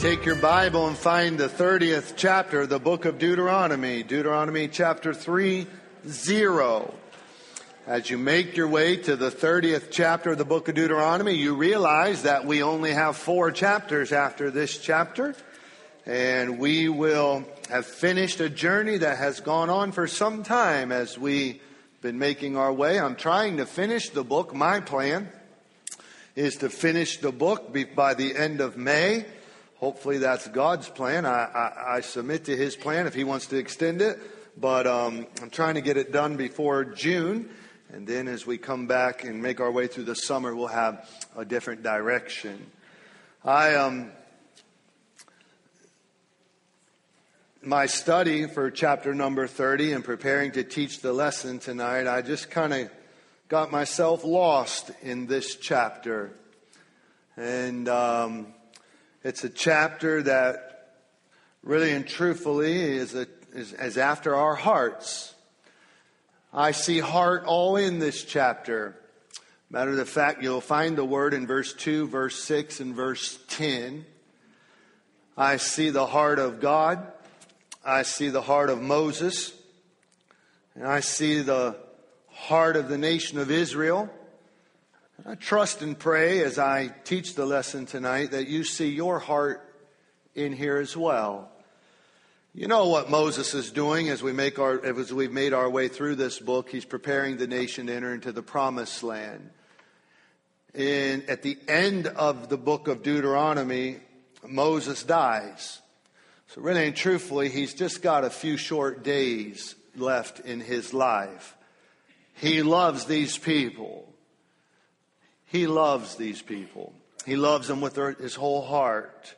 Take your Bible and find the 30th chapter of the book of Deuteronomy. Deuteronomy chapter 3:0. As you make your way to the 30th chapter of the book of Deuteronomy, you realize that we only have 4 chapters after this chapter. And we will have finished a journey that has gone on for some time as we've been making our way. I'm trying to finish the book. My plan is to finish the book by the end of May. Hopefully that's God's plan. I submit to His plan if He wants to extend it. But I'm trying to get it done before June. And then as we come back and make our way through the summer, we'll have a different direction. My study for chapter number 30 and preparing to teach the lesson tonight, I just kind of got myself lost in this chapter. And it's a chapter that really and truthfully is after our hearts. I see heart all in this chapter. Matter of fact, you'll find the word in verse 2, verse 6, and verse 10. I see the heart of God. I see the heart of Moses. And I see the heart of the nation of Israel. I trust and pray as I teach the lesson tonight that you see your heart in here as well. You know what Moses is doing as we've made our way through this book. He's preparing the nation to enter into the promised land. And at the end of the book of Deuteronomy, Moses dies. So really and truthfully, he's just got a few short days left in his life. He loves these people. He loves these people. He loves them with his whole heart.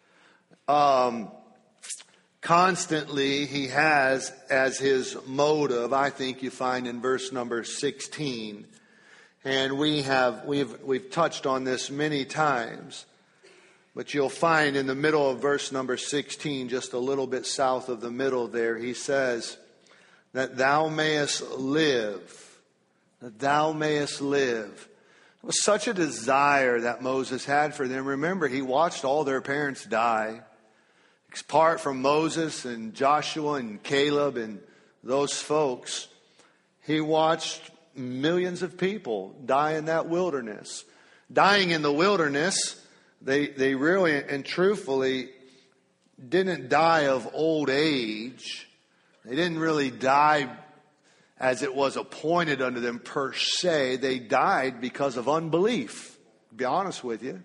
Constantly, he has as his motive, I think you find in verse number 16. And we've touched on this many times. But you'll find in the middle of verse number 16, just a little bit south of the middle there, he says, that thou mayest live. That thou mayest live. It was such a desire that Moses had for them. Remember, he watched all their parents die. Apart from Moses and Joshua and Caleb and those folks, he watched millions of people die in that wilderness. Dying in the wilderness, they really and truthfully didn't die of old age. They didn't really die as it was appointed unto them per se. They died because of unbelief, to be honest with you.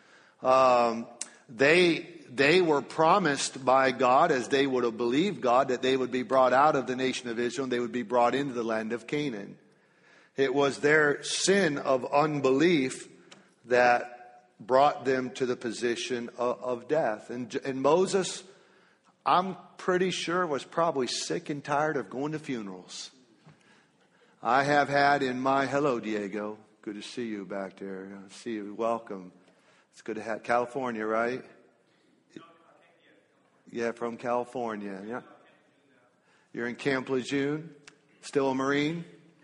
They were promised by God, as they would have believed God, that they would be brought out of the nation of Israel and they would be brought into the land of Canaan. It was their sin of unbelief that brought them to the position of death. And Moses, I'm pretty sure, was probably sick and tired of going to funerals. I have had in my, hello Diego, good to see you back there. I see you, welcome. It's good to have, California, right? Yeah, from California, yeah. You're in Camp Lejeune, still a Marine?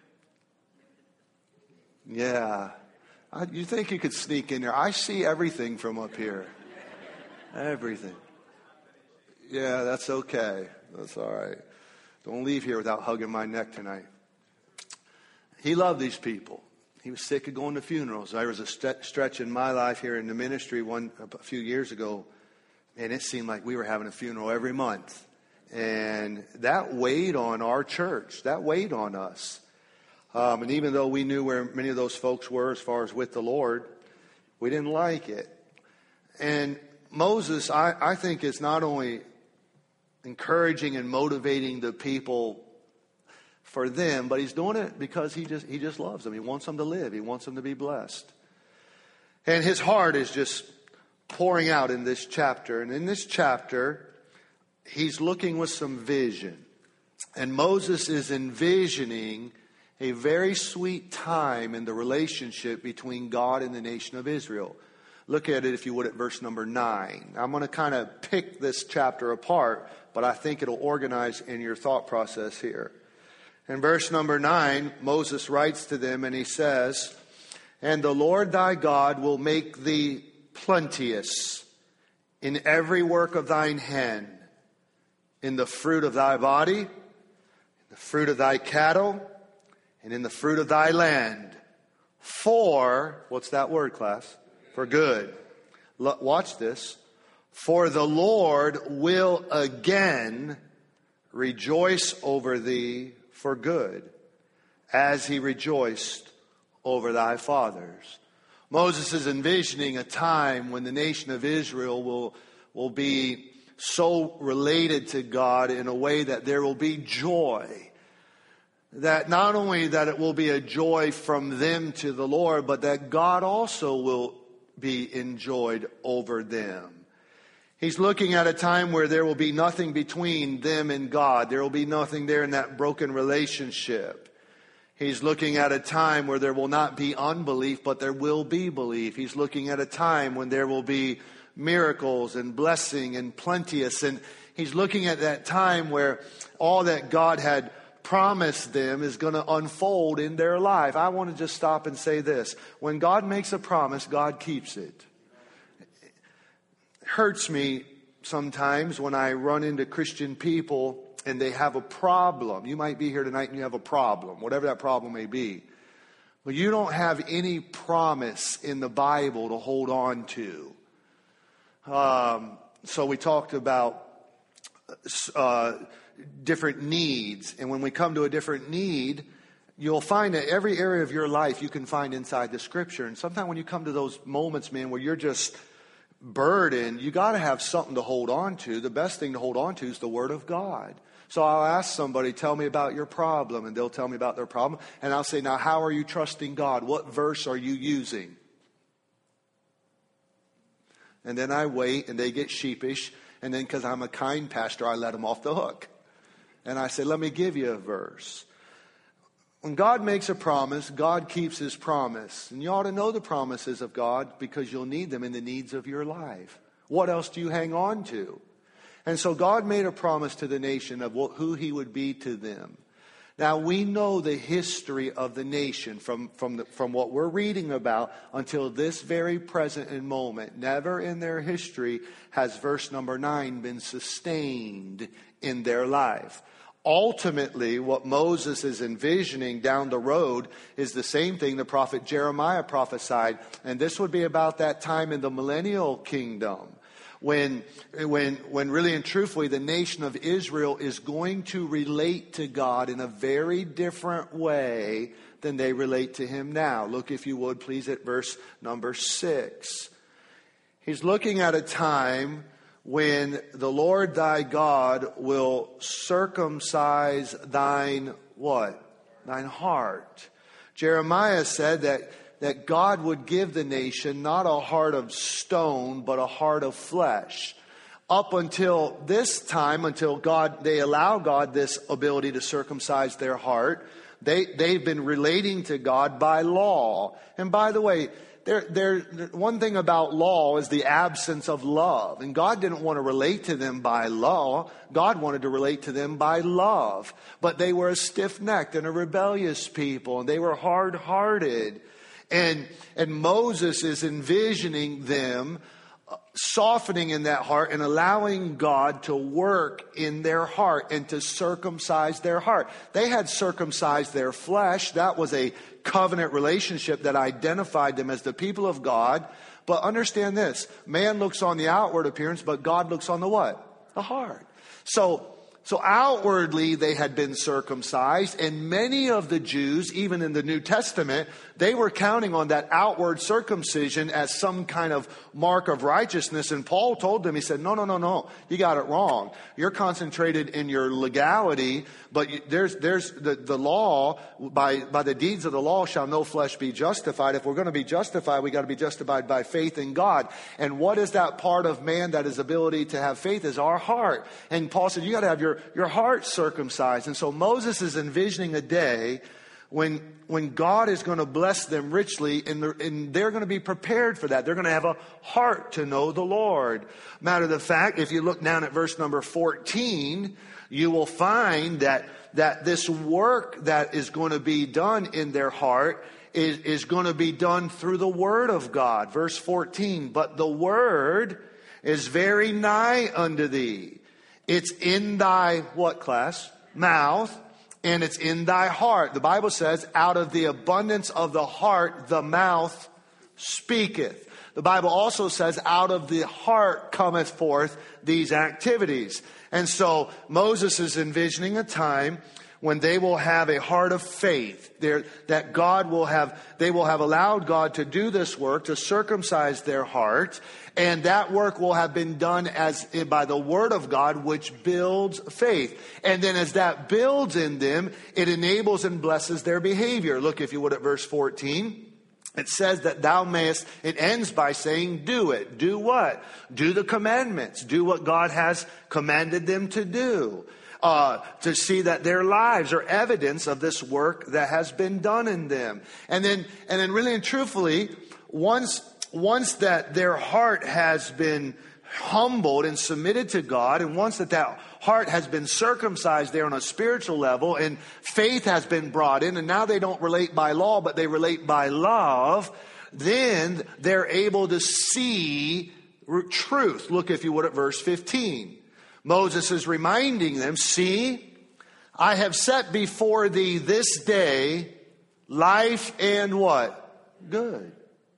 Yeah. You think you could sneak in there? I see everything from up here. Everything. Yeah, that's okay. That's all right. Don't leave here without hugging my neck tonight. He loved these people. He was sick of going to funerals. There was a stretch in my life here in the ministry a few years ago, and it seemed like we were having a funeral every month. And that weighed on our church. That weighed on us. And even though we knew where many of those folks were as far as with the Lord, we didn't like it. And Moses, I think, is not only encouraging and motivating the people for them, but he's doing it because he just loves them. He wants them to live. He wants them to be blessed. And his heart is just pouring out in this chapter. And in this chapter, he's looking with some vision. And Moses is envisioning a very sweet time in the relationship between God and the nation of Israel. Look at it, if you would, at verse number 9. I'm going to kind of pick this chapter apart, but I think it'll organize in your thought process here. In verse number 9, Moses writes to them and he says, "And the Lord thy God will make thee plenteous in every work of thine hand, in the fruit of thy body, in the fruit of thy cattle, and in the fruit of thy land. For, what's that word, class? For good. Watch this. For the Lord will again rejoice over thee for good, as he rejoiced over thy fathers. Moses is envisioning a time when the nation of Israel will be so related to God in a way that there will be joy. That not only that it will be a joy from them to the Lord, but that God also will be enjoyed over them. He's looking at a time where there will be nothing between them and God. There will be nothing there in that broken relationship. He's looking at a time where there will not be unbelief, but there will be belief. He's looking at a time when there will be miracles and blessing and plenteous. And he's looking at that time where all that God had promised them is going to unfold in their life. I want to just stop and say this. When God makes a promise, God keeps it. It hurts me sometimes when I run into Christian people and they have a problem. You might be here tonight and you have a problem, whatever that problem may be. But you don't have any promise in the Bible to hold on to. So we talked about different needs. And when we come to a different need, you'll find that every area of your life you can find inside the Scripture. And sometimes when you come to those moments, man, where you're just burdened, you got to have something to hold on to. The best thing to hold on to is the Word of God. So I'll ask somebody, tell me about your problem, and they'll tell me about their problem. And I'll say, now, how are you trusting God? What verse are you using? And then I wait, and they get sheepish. And then because I'm a kind pastor, I let them off the hook. And I say, let me give you a verse. When God makes a promise, God keeps His promise. And you ought to know the promises of God because you'll need them in the needs of your life. What else do you hang on to? And so God made a promise to the nation of who He would be to them. Now we know the history of the nation from what we're reading about until this very present and moment. Never in their history has verse number 9 been sustained in their life. Ultimately, what Moses is envisioning down the road is the same thing the prophet Jeremiah prophesied. And this would be about that time in the millennial kingdom. When really and truthfully the nation of Israel is going to relate to God in a very different way than they relate to Him now. Look, if you would, please, at verse number 6. He's looking at a time when the Lord thy God will circumcise thine what? Thine heart. Jeremiah said that God would give the nation not a heart of stone, but a heart of flesh. Up until this time, until they allow God this ability to circumcise their heart, they've been relating to God by law. And by the way, one thing about law is the absence of love. And God didn't want to relate to them by law. God wanted to relate to them by love. But they were a stiff-necked and a rebellious people, and they were hard-hearted. And Moses is envisioning them softening in that heart and allowing God to work in their heart and to circumcise their heart. They had circumcised their flesh. That was a covenant relationship that identified them as the people of God. But understand this, man looks on the outward appearance, but God looks on the what? The heart. So outwardly they had been circumcised, and many of the Jews, even in the New Testament, they were counting on that outward circumcision as some kind of mark of righteousness. And Paul told them, he said, no, you got it wrong. You're concentrated in your legality, but there's the law, by the deeds of the law shall no flesh be justified. If we're going to be justified, we got to be justified by faith in God. And what is that part of man that is ability to have faith is our heart. And Paul said, you got to have your heart circumcised. And so Moses is envisioning a day when God is going to bless them richly, and they're going to be prepared for that. They're going to have a heart to know the Lord. Matter of the fact, if you look down at verse number 14, you will find that this work that is going to be done in their heart is going to be done through the Word of God. Verse 14, but the Word, is very nigh unto thee. It's in thy, what class? Mouth, and it's in thy heart. The Bible says, out of the abundance of the heart, the mouth speaketh. The Bible also says, out of the heart cometh forth these activities. And so Moses is envisioning a time when they will have a heart of faith, that they will have allowed God to do this work, to circumcise their heart, and that work will have been done by the Word of God, which builds faith. And then as that builds in them, it enables and blesses their behavior. Look, if you would, at verse 14. It says that thou mayest, it ends by saying, do it. Do what? Do the commandments. Do what God has commanded them to do. To see that their lives are evidence of this work that has been done in them. And then really and truthfully, once that their heart has been humbled and submitted to God, and once that heart has been circumcised there on a spiritual level, and faith has been brought in, and now they don't relate by law, but they relate by love, then they're able to see truth. Look, if you would, at verse 15. Moses is reminding them, see, I have set before thee this day life and what? Good.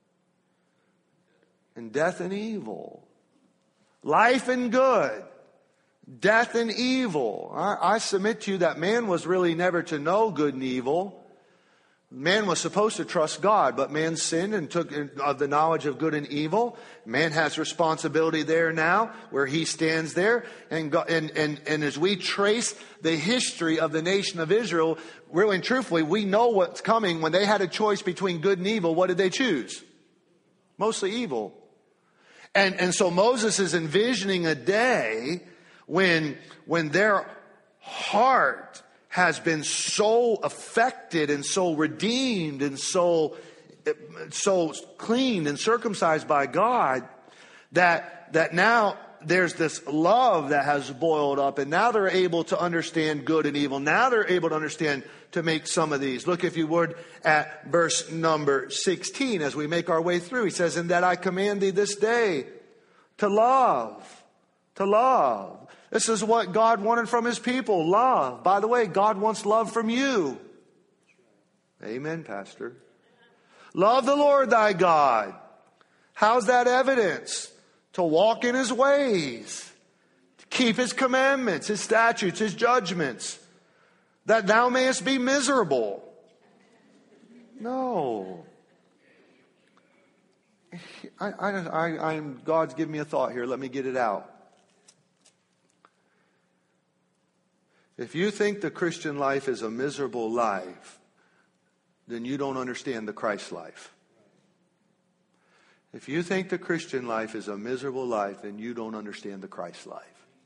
And death and evil. Life and good. Death and evil. I submit to you that man was really never to know good and evil. Man was supposed to trust God, but man sinned and took of the knowledge of good and evil. Man has responsibility there now, where he stands there. And as we trace the history of the nation of Israel, really and truthfully, we know what's coming. When they had a choice between good and evil, what did they choose? Mostly evil. And so Moses is envisioning a day when their heart has been so affected and so redeemed and so cleaned and circumcised by God that now there's this love that has boiled up, and now they're able to understand good and evil. Now they're able to understand to make some of these. Look, if you would, at verse number 16 as we make our way through. He says, and that I command thee this day to love, to love. This is what God wanted from his people, love. By the way, God wants love from you. Amen, Pastor. Love the Lord thy God. How's that evidence? To walk in his ways, to keep his commandments, his statutes, his judgments, that thou mayest be miserable. No. God's giving me a thought here. Let me get it out. If you think the Christian life is a miserable life, then you don't understand the Christ life. If you think the Christian life is a miserable life, then you don't understand the Christ life.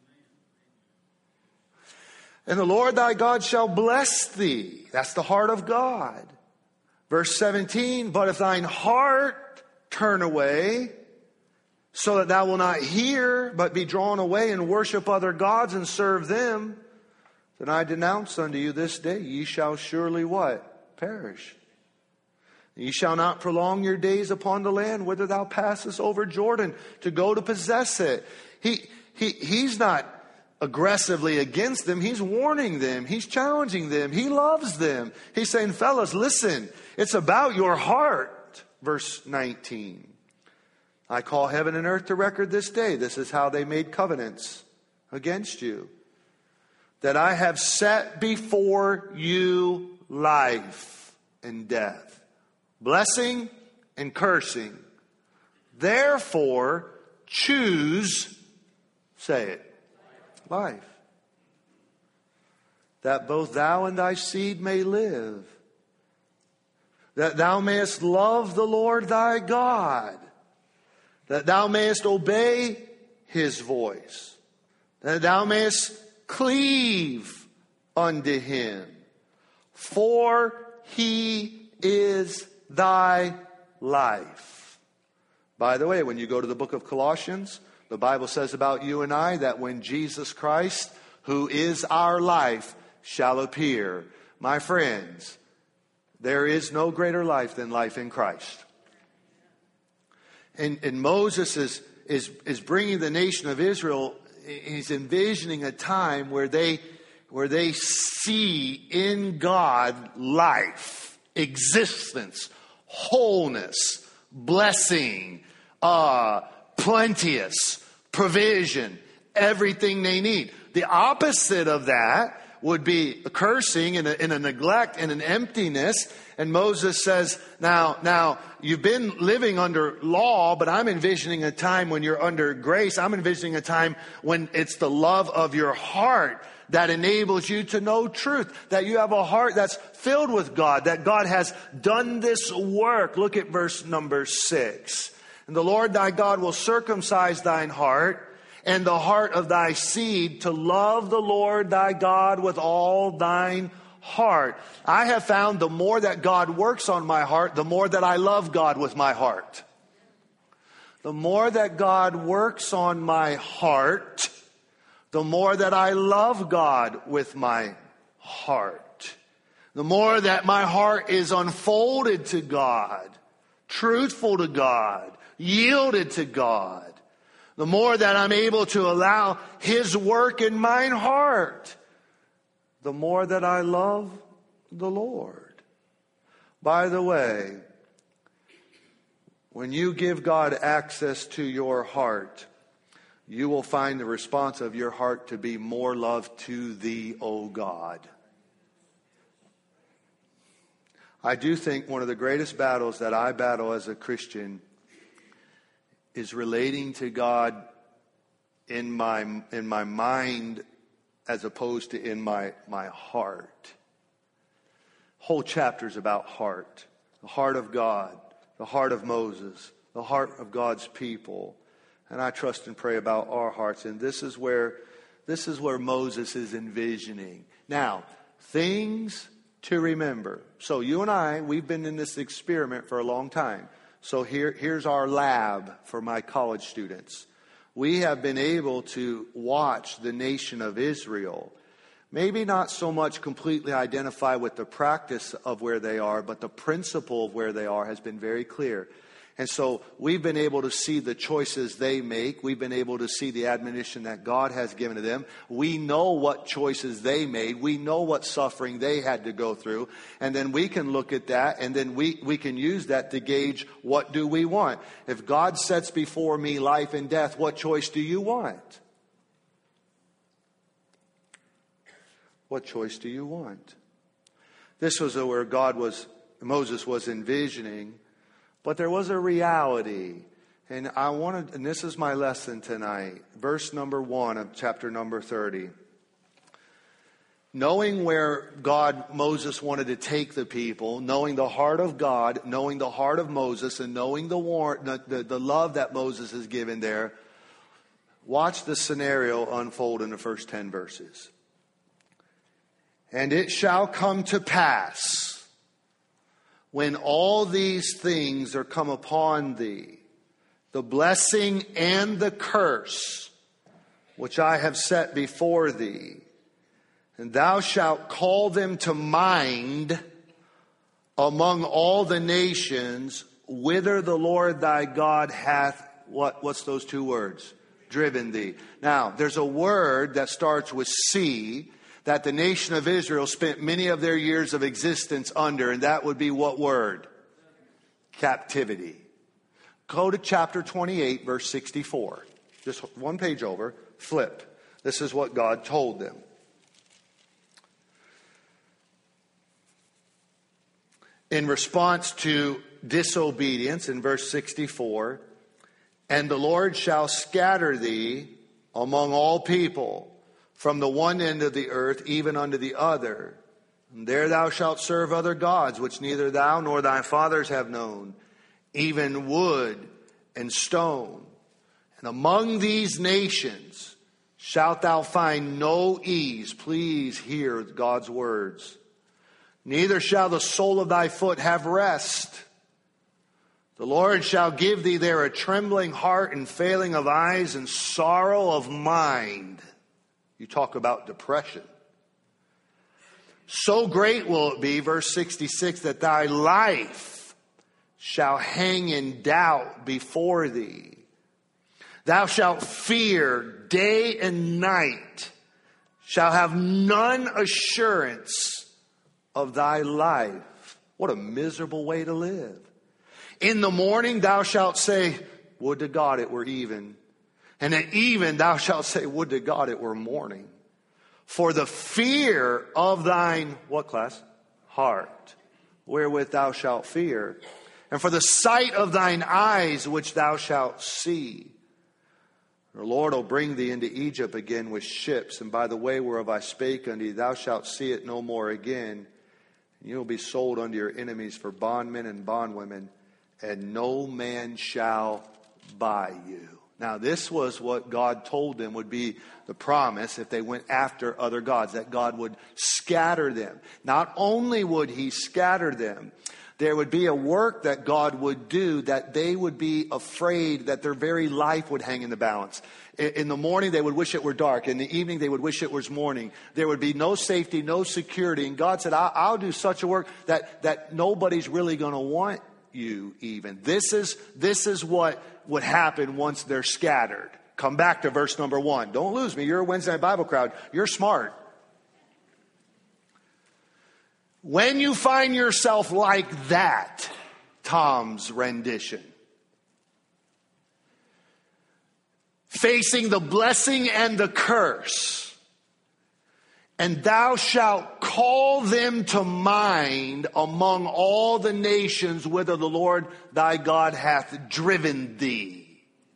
And the Lord thy God shall bless thee. That's the heart of God. Verse 17, but if thine heart turn away, so that thou wilt not hear, but be drawn away and worship other gods and serve them, then I denounce unto you this day, ye shall surely what? Perish. Ye shall not prolong your days upon the land whither thou passest over Jordan to go to possess it. He's not aggressively against them. He's warning them. He's challenging them. He loves them. He's saying, fellas, listen, it's about your heart. Verse 19. I call heaven and earth to record this day. This is how they made covenants against you. That I have set before you life and death, blessing and cursing. Therefore, choose, say it, life. That both thou and thy seed may live. That thou mayest love the Lord thy God. That thou mayest obey his voice. That thou mayest cleave unto him. For he is thy life. By the way, when you go to the book of Colossians, the Bible says about you and I that when Jesus Christ, who is our life, shall appear. My friends, there is no greater life than life in Christ. And Moses bringing the nation of Israel. He's envisioning a time where they see in God life, existence, wholeness, blessing, plenteous, provision, everything they need. The opposite of that would be a cursing and a neglect and an emptiness. And Moses says, now you've been living under law, but I'm envisioning a time when you're under grace. I'm envisioning a time when it's the love of your heart that enables you to know truth, that you have a heart that's filled with God, that God has done this work. Look at verse number 6. And the Lord thy God will circumcise thine heart and the heart of thy seed to love the Lord thy God with all thine heart. I have found the more that God works on my heart, the more that I love God with my heart. The more that God works on my heart, the more that I love God with my heart. The more that my heart is unfolded to God, truthful to God, yielded to God, the more that I'm able to allow His work in mine heart, the more that I love the Lord. By the way, when you give God access to your heart, you will find the response of your heart to be more love to thee, O God. I do think one of the greatest battles that I battle as a Christian is relating to God in my mind as opposed to in my heart. Whole chapters about heart. The heart of God, the heart of Moses, the heart of God's people. And I trust and pray about our hearts. And this is where Moses is envisioning. Now, things to remember. So you and I, we've been in this experiment for a long time. So here's our lab for my college students. We have been able to watch the nation of Israel, maybe not so much completely identify with the practice of where they are, but the principle of where they are has been very clear. And so we've been able to see the choices they make. We've been able to see the admonition that God has given to them. We know what choices they made. We know what suffering they had to go through. And then we can look at that, and then we can use that to gauge, what do we want? If God sets before me life and death, what choice do you want? What choice do you want? This was where Moses was envisioning. But there was a reality, and this is my lesson tonight. Verse number 1 of chapter number 30. Knowing where Moses wanted to take the people, knowing the heart of God, knowing the heart of Moses, and knowing the love that Moses has given there, watch the scenario unfold in the first 10 verses. And it shall come to pass, when all these things are come upon thee, the blessing and the curse, which I have set before thee, and thou shalt call them to mind among all the nations, whither the Lord thy God hath, what's those two words? Driven thee. Now, there's a word that starts with C, that the nation of Israel spent many of their years of existence under, and that would be what word? Captivity. Go to chapter 28, verse 64. Just one page over, flip. This is what God told them. In response to disobedience, in verse 64, and the Lord shall scatter thee among all people, from the one end of the earth even unto the other. And there thou shalt serve other gods, which neither thou nor thy fathers have known, even wood and stone. And among these nations shalt thou find no ease. Please hear God's words. Neither shall the sole of thy foot have rest. The Lord shall give thee there a trembling heart and failing of eyes and sorrow of mind. You talk about depression. So great will it be, verse 66, that thy life shall hang in doubt before thee. Thou shalt fear day and night, shall have none assurance of thy life. What a miserable way to live. In the morning thou shalt say, would to God it were even. And at even thou shalt say, would to God it were morning. For the fear of thine, what class? Heart, wherewith thou shalt fear. And for the sight of thine eyes, which thou shalt see. The Lord will bring thee into Egypt again with ships, and by the way whereof I spake unto thee, thou shalt see it no more again. And you will be sold unto your enemies for bondmen and bondwomen, and no man shall buy you. Now this was what God told them would be the promise if they went after other gods, that God would scatter them. Not only would he scatter them, there would be a work that God would do that they would be afraid that their very life would hang in the balance. In the morning, they would wish it were dark. In the evening, they would wish it was morning. There would be no safety, no security. And God said, I'll do such a work that nobody's really going to want you even. This is what would happen once they're scattered. Come back to verse number 1. Don't lose me. You're a Wednesday night Bible crowd. You're smart. When you find yourself like that, Tom's rendition, facing the blessing and the curse, and thou shalt call them to mind among all the nations whither the Lord thy God hath driven thee,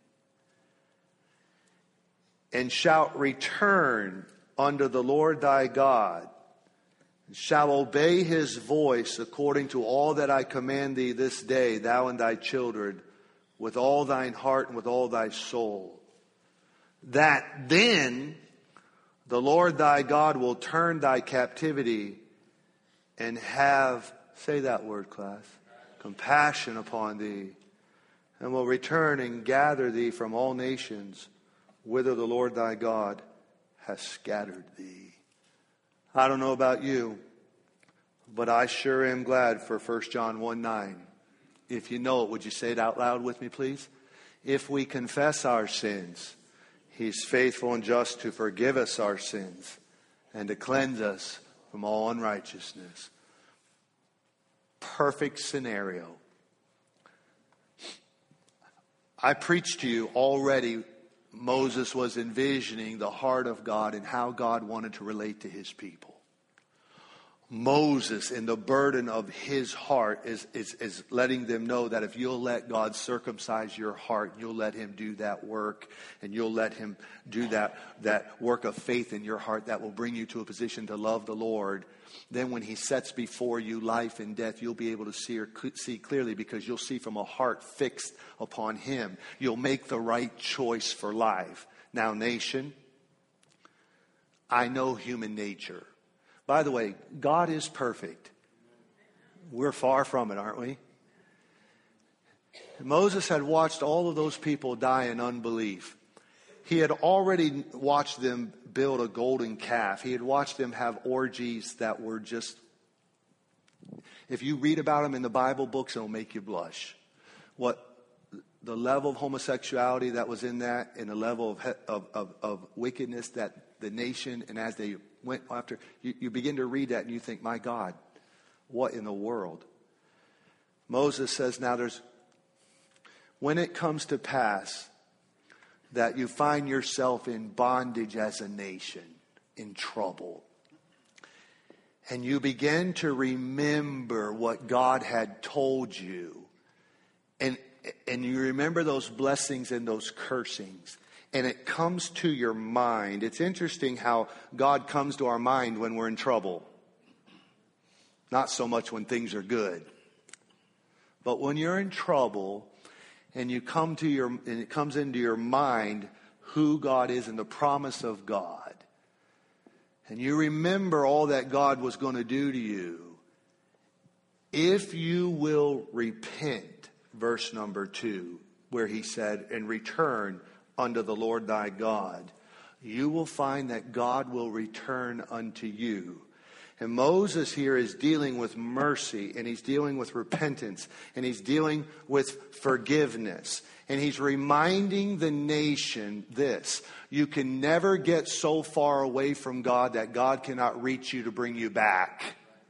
and shalt return unto the Lord thy God, and shall obey his voice according to all that I command thee this day, thou and thy children, with all thine heart and with all thy soul. That then the Lord thy God will turn thy captivity and have, say that word, class, compassion upon thee, and will return and gather thee from all nations, whither the Lord thy God has scattered thee. I don't know about you, but I sure am glad for 1 John 1:9. If you know it, would you say it out loud with me, please? If we confess our sins, he's faithful and just to forgive us our sins and to cleanse us from all unrighteousness. Perfect scenario. I preached to you already. Moses was envisioning the heart of God and how God wanted to relate to his people. Moses, in the burden of his heart, is letting them know that if you'll let God circumcise your heart, you'll let him do that work, and you'll let him do that work of faith in your heart that will bring you to a position to love the Lord, then when he sets before you life and death, you'll be able to see clearly, because you'll see from a heart fixed upon him. You'll make the right choice for life. Now, nation, I know human nature. By the way, God is perfect. We're far from it, aren't we? Moses had watched all of those people die in unbelief. He had already watched them build a golden calf. He had watched them have orgies that were just, if you read about them in the Bible books, it'll make you blush. What the level of homosexuality that was in that, and the level of wickedness that the nation, and as they went after, you begin to read that and you think, my God, what in the world? Moses says, now when it comes to pass that you find yourself in bondage as a nation, in trouble, and you begin to remember what God had told you, and you remember those blessings and those cursings, and it comes to your mind. It's interesting how God comes to our mind when we're in trouble. Not so much when things are good. But when you're in trouble and it comes into your mind who God is and the promise of God, and you remember all that God was going to do to you, if you will repent, verse number 2, where he said, and return unto the Lord thy God, you will find that God will return unto you. And Moses here is dealing with mercy, and he's dealing with repentance, and he's dealing with forgiveness. And he's reminding the nation this: you can never get so far away from God that God cannot reach you to bring you back.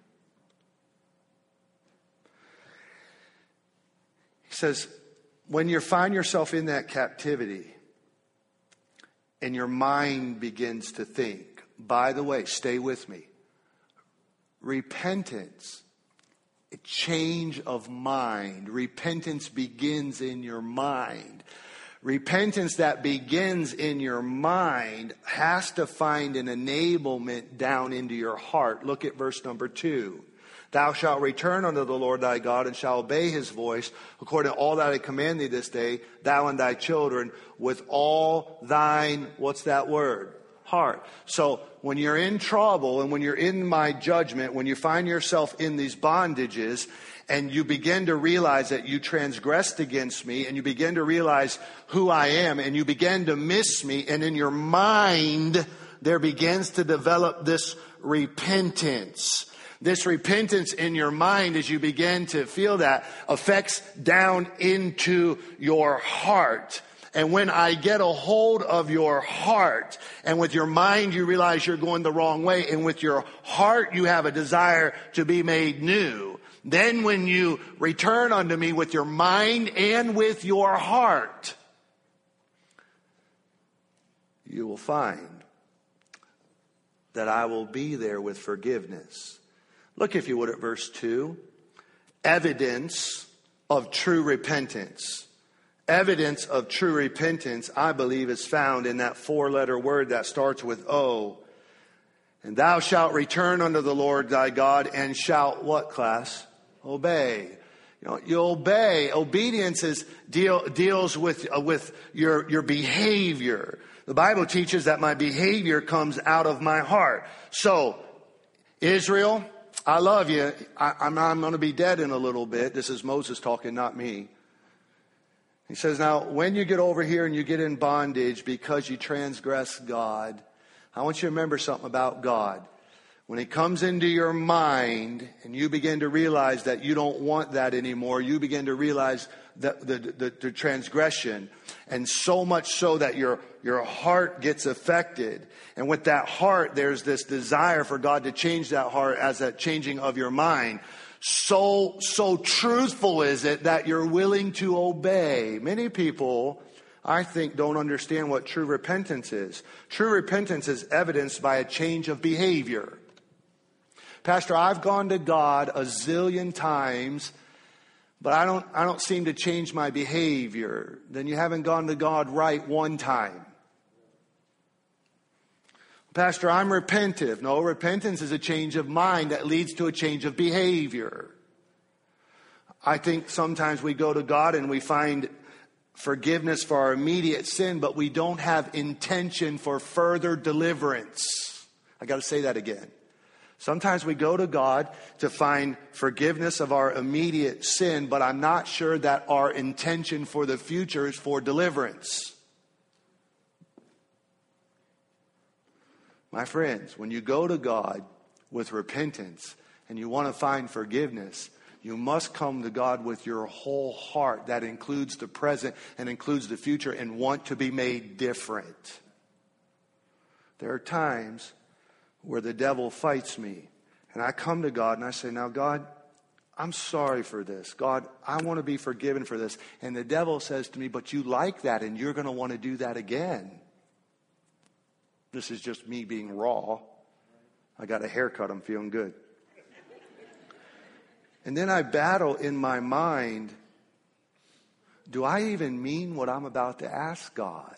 He says, when you find yourself in that captivity and your mind begins to think, by the way, stay with me, repentance, a change of mind. Repentance begins in your mind. Repentance that begins in your mind has to find an enablement down into your heart. Look at verse number 2. Thou shalt return unto the Lord thy God, and shalt obey his voice, according to all that I command thee this day, thou and thy children, with all thine, what's that word? Heart. So when you're in trouble and when you're in my judgment, when you find yourself in these bondages and you begin to realize that you transgressed against me and you begin to realize who I am and you begin to miss me, and in your mind there begins to develop this repentance. This repentance in your mind, as you begin to feel that, affects down into your heart. And when I get a hold of your heart, and with your mind you realize you're going the wrong way, and with your heart you have a desire to be made new, then when you return unto me with your mind and with your heart, you will find that I will be there with forgiveness. Look, if you would, at verse 2. Evidence of true repentance. Evidence of true repentance, I believe, is found in that 4-letter word that starts with O. And thou shalt return unto the Lord thy God, and shalt, what, class? Obey. You obey. Obedience deals with your behavior. The Bible teaches that my behavior comes out of my heart. So, Israel, I love you. I'm going to be dead in a little bit. This is Moses talking, not me. He says, now, when you get over here and you get in bondage because you transgress God, I want you to remember something about God. When it comes into your mind and you begin to realize that you don't want that anymore, you begin to realize the transgression, and so much so that your heart gets affected. And with that heart, there's this desire for God to change that heart as that changing of your mind. So truthful is it that you're willing to obey. Many people, I think, don't understand what true repentance is. True repentance is evidenced by a change of behavior. Pastor, I've gone to God a zillion times, but I don't seem to change my behavior. Then you haven't gone to God right one time. Pastor, I'm repentive. No, repentance is a change of mind that leads to a change of behavior. I think sometimes we go to God and we find forgiveness for our immediate sin, but we don't have intention for further deliverance. I got to say that again. Sometimes we go to God to find forgiveness of our immediate sin, but I'm not sure that our intention for the future is for deliverance. My friends, when you go to God with repentance and you want to find forgiveness, you must come to God with your whole heart. That includes the present and includes the future, and want to be made different. There are times where the devil fights me, and I come to God and I say, now God, I'm sorry for this. God, I want to be forgiven for this. And the devil says to me, but you like that and you're going to want to do that again. This is just me being raw. I got a haircut. I'm feeling good. And then I battle in my mind, do I even mean what I'm about to ask God?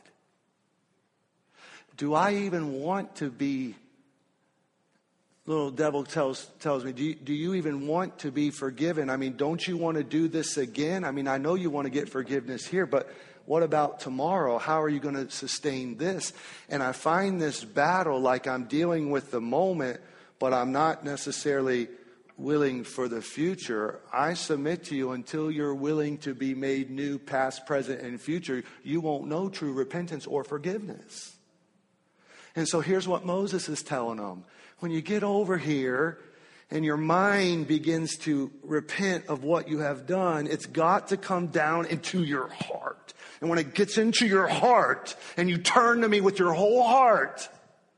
Do I even want to be, little devil tells me, do you even want to be forgiven? I mean, don't you want to do this again? I mean, I know you want to get forgiveness here, but what about tomorrow? How are you going to sustain this? And I find this battle like I'm dealing with the moment, but I'm not necessarily willing for the future. I submit to you, until you're willing to be made new, past, present, and future, you won't know true repentance or forgiveness. And so here's what Moses is telling them. When you get over here and your mind begins to repent of what you have done, it's got to come down into your heart. And when it gets into your heart and you turn to me with your whole heart,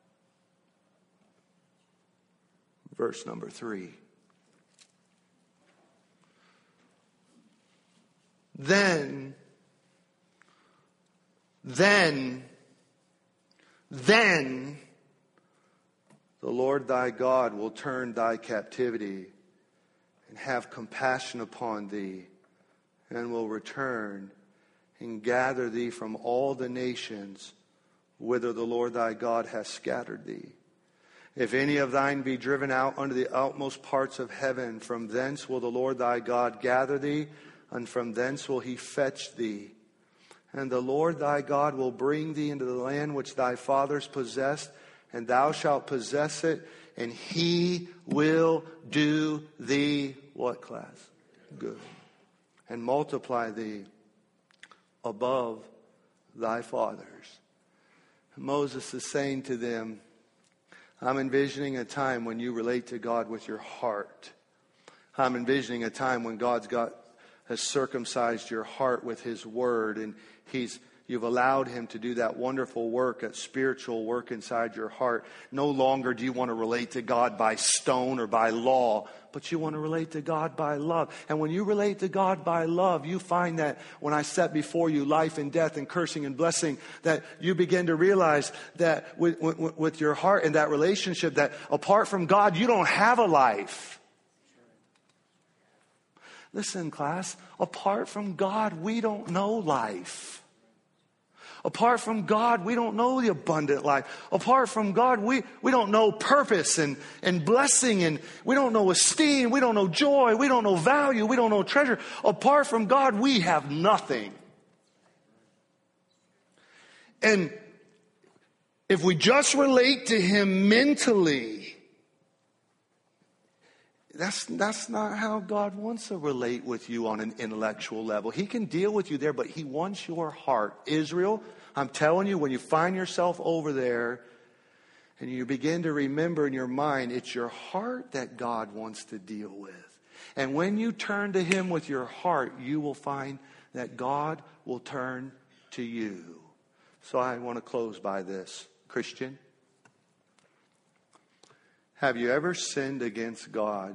verse number 3. Then the Lord thy God will turn thy captivity and have compassion upon thee, and will return and gather thee from all the nations whither the Lord thy God hath scattered thee. If any of thine be driven out unto the outmost parts of heaven, from thence will the Lord thy God gather thee, and from thence will he fetch thee. And the Lord thy God will bring thee into the land which thy fathers possessed, and thou shalt possess it, and he will do thee, what class? Good. And multiply thee above thy fathers. Moses is saying to them, I'm envisioning a time when you relate to God with your heart. I'm envisioning a time when has circumcised your heart with his word, and you've allowed him to do that wonderful work, that spiritual work inside your heart. No longer do you want to relate to God by stone or by law, but you want to relate to God by love. And when you relate to God by love, you find that when I set before you life and death and cursing and blessing, that you begin to realize that with your heart and that relationship, that apart from God, you don't have a life. Listen, class, apart from God, we don't know life. Apart from God, we don't know the abundant life. Apart from God, we don't know purpose and blessing, and we don't know esteem, we don't know joy, we don't know value, we don't know treasure. Apart from God, we have nothing. And if we just relate to him mentally, that's not how God wants to relate with you on an intellectual level. He can deal with you there, but he wants your heart. Israel, I'm telling you, when you find yourself over there and you begin to remember in your mind, it's your heart that God wants to deal with. And when you turn to him with your heart, you will find that God will turn to you. So I want to close by this. Christian, have you ever sinned against God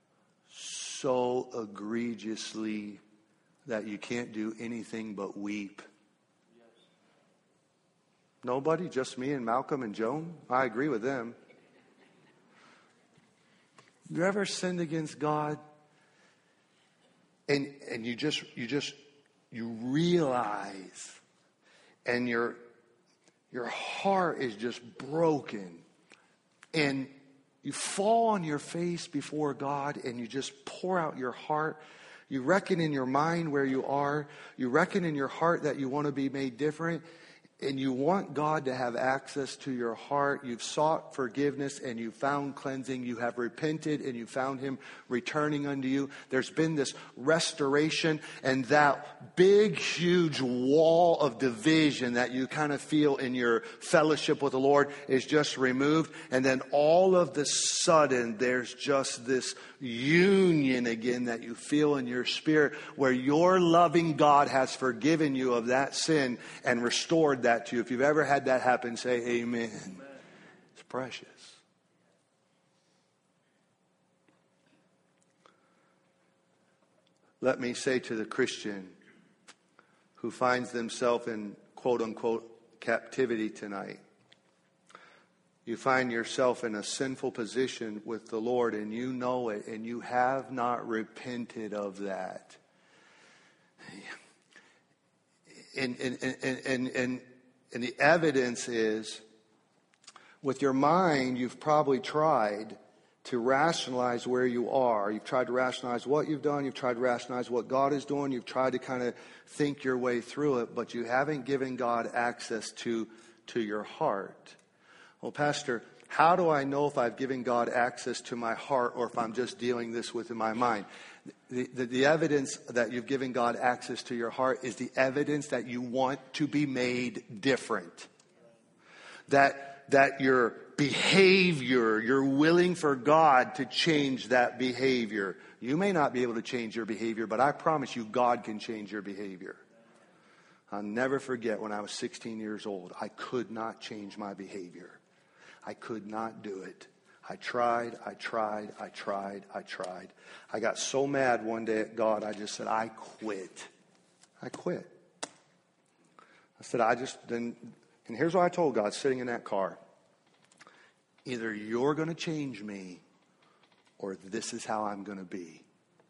so egregiously that you can't do anything but weep? Nobody? Just me and Malcolm and Joan? I agree with them. You ever sinned against God and you realize, and your heart is just broken, and you fall on your face before God and you just pour out your heart. You reckon in your mind where you are. You reckon in your heart that you want to be made different. And you want God to have access to your heart. You've sought forgiveness and you found cleansing. You have repented and you found him returning unto you. There's been this restoration, and that big, huge wall of division that you kind of feel in your fellowship with the Lord is just removed. And then all of the sudden, there's just this union again that you feel in your spirit, where your loving God has forgiven you of that sin and restored that to you. If you've ever had that happen, say amen. It's precious. Let me say to the Christian who finds themselves in quote unquote captivity tonight, you find yourself in a sinful position with the Lord and you know it, and you have not repented of that. And the evidence is, with your mind, you've probably tried to rationalize where you are. You've tried to rationalize what you've done. You've tried to rationalize what God is doing. You've tried to kind of think your way through it, but you haven't given God access to your heart. Well, Pastor, how do I know if I've given God access to my heart or if I'm just dealing this with in my mind? The evidence that you've given God access to your heart is the evidence that you want to be made different. That that your behavior, you're willing for God to change that behavior. You may not be able to change your behavior, but I promise you God can change your behavior. I'll never forget when I was 16 years old, I could not change my behavior. I could not do it. I tried. I got so mad one day at God, I just said, I quit. I said, and here's what I told God sitting in that car. Either you're going to change me or this is how I'm going to be.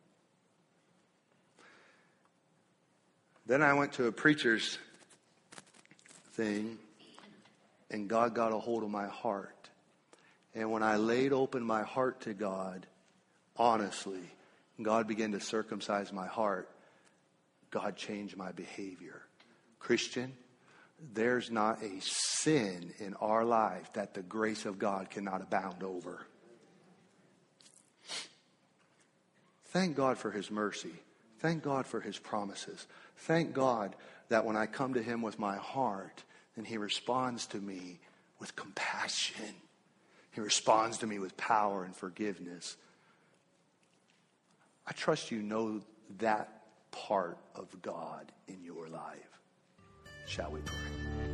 Then I went to a preacher's thing, and God got a hold of my heart. And when I laid open my heart to God, honestly, God began to circumcise my heart. God changed my behavior. Christian, there's not a sin in our life that the grace of God cannot abound over. Thank God for His mercy. Thank God for His promises. Thank God that when I come to Him with my heart, then He responds to me with compassion. He responds to me with power and forgiveness. I trust you know that part of God in your life. Shall we pray?